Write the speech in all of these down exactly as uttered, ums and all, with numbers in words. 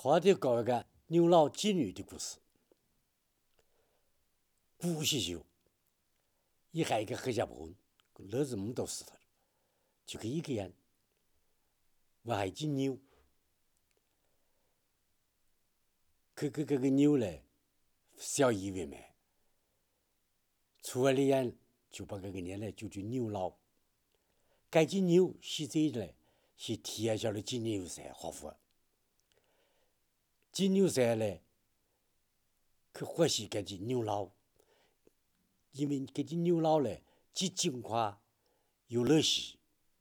话题讲一个牛老妓女的故事。古时候，一还一个黑家婆，儿子们都死了，就跟一个人，我还只牛，可可这个牛呢，小医为卖，出来的人就把这个人呢就叫牛老。该只牛是这呢，是天下的金牛山好富。金牛山呢，可欢喜这只牛老，因为这只牛老呢，既轻快又乐喜。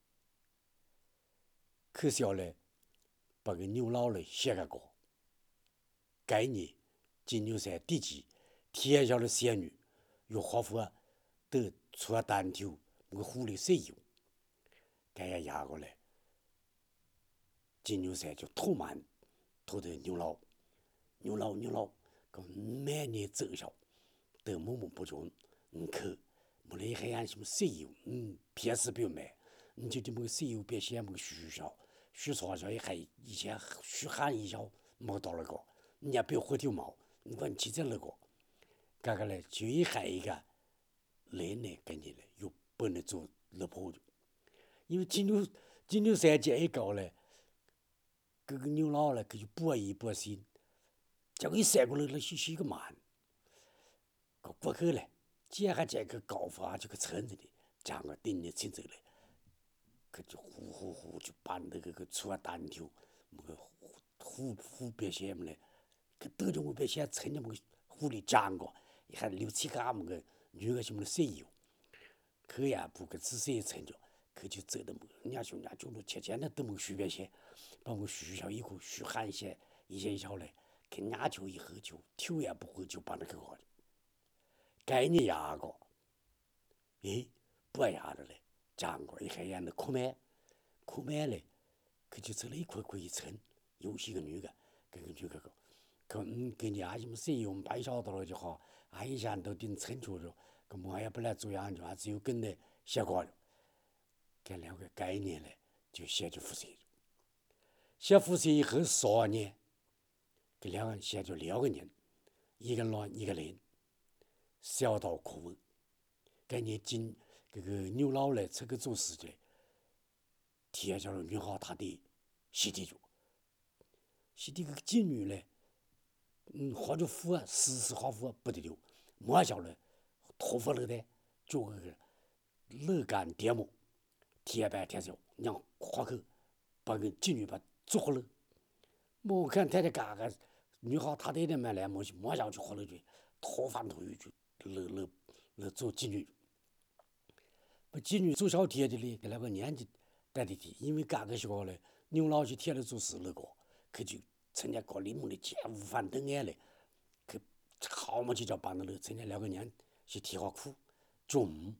可笑呢，把个牛老呢写个歌。该年金牛山地基，天下的仙女有好富得出了单头，那个湖里水游。该呀压过来，金牛山就吐满，吐的牛老，牛老牛老，个满年走小，得某某不中，你可没得黑暗什么水游，嗯，偏是不买，你就这么个水游别写么个虚小，虚少小也还以前虚喊一小，没到那个，人家别回头毛，你问起这那个，这个呢就一还一个，来呢跟你呢又不能做老婆的。因为金牛金牛山这一高呢，这个牛老呢，他就搏一搏心，结果一闪过来，那是是一个慢，个过后呢，接下这个高发这个村子的，将个顶的村走来，可就呼呼呼就把那个个出了单头，那个湖湖边线么嘞，可都叫我别先村的么个湖里讲过，也还六七个么个女个什么水游，可呀不个仔细村着。可就走的么？人家兄弟就路切切的都么虚边些，把我虚小一个虚寒些一些一小嘞，跟人家就一喝酒，酒也不喝就把那个喝的。该你压个，诶，不压的嘞，讲过一黑眼的苦麦，苦麦嘞，可就走了一块块一称，又是一个女的，这个女的个，可嗯跟你阿什么谁用白晓得了就好，阿以前都顶称住了，可么也不来做样就只有跟的写过了。这两个概念呢，就写就辐射。写辐射以后十年，这两个写就两个人，一个男一个女，小到可闻。概念今这个牛老呢，这个做事的，天下的女好他的习地主，习地个妓女呢，嗯，或者富啊，时时好富不得了，莫晓得托付了的，就个乐干颠磨。天白天小，让花口把个妓女把捉了。我看太太嘎嘎，女好她那点买来，莫莫想去活了去，脱饭脱鱼去，那那那做妓女。把妓女做小天的嘞，给那个年纪带的提，因为嘎个时候嘞，牛老去天了做事那个，可就参加搞林木的奸污犯等案嘞，可好么就叫把那个参加那个年是提好苦，重。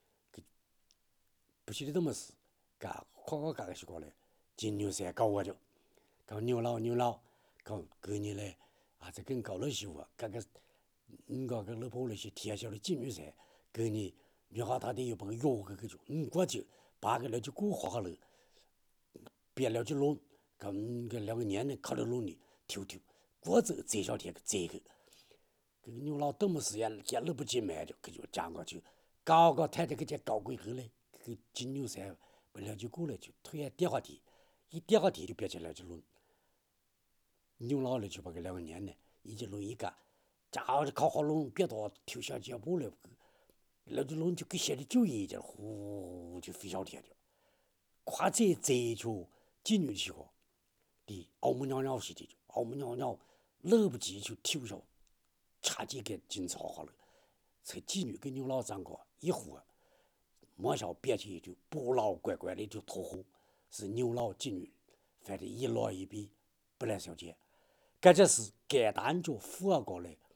不晓得怎么事，嘎夸夸嘎个时候嘞，金牛山搞我着，搞牛老牛老，搞过年嘞，啊这跟搞了媳妇，嘎个，嗯个个老婆那些天下的金牛山，过年女好他得又把个药个个就，嗯过去把个了就过好好了，别了就弄，搞嗯个两个年呢靠着弄的，抽抽，过走这小天个这个，这个牛老怎么事呀？见了不见面着，可就讲过去，搞搞太太个这搞过以后嘞。个金牛山不了就过来就推下跌下地，一跌下地就别起来就弄。牛老了就把个两个年呢，一直弄一个，家伙靠好弄，别到跳小脚步了，那就弄就跟写的酒一样，呼就飞小天了。夸这这就妓女去过，的澳门鸟鸟是的，澳门鸟鸟来不及就跳小，差几个进草好了，才妓女跟牛老长过一户。莫晓别去就不老乖乖的就脱货，是牛老妓女，反正一老一比不来小姐，这就是该单就富二个嘞。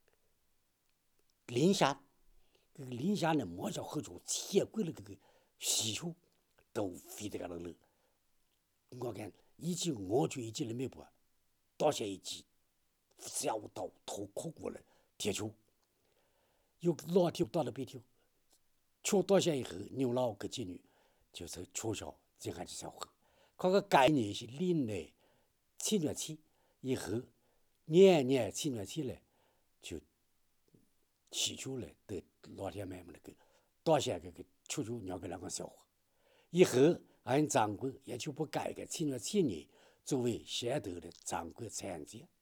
林下，这个林下呢，莫晓何处铁轨了这个需求都飞得个了了。我看以前我就一直没播，到现一集下午到头哭过了铁球，有老铁到了别跳。出到现以后，牛老跟妓女就是取消这还是小喝。这个概念是另类七月七， 以后年年七月起来就祈求来得老天爷们那个到现这个求求让个两个笑话。以后俺掌柜也就不改个七月七年作为县头的掌柜财节。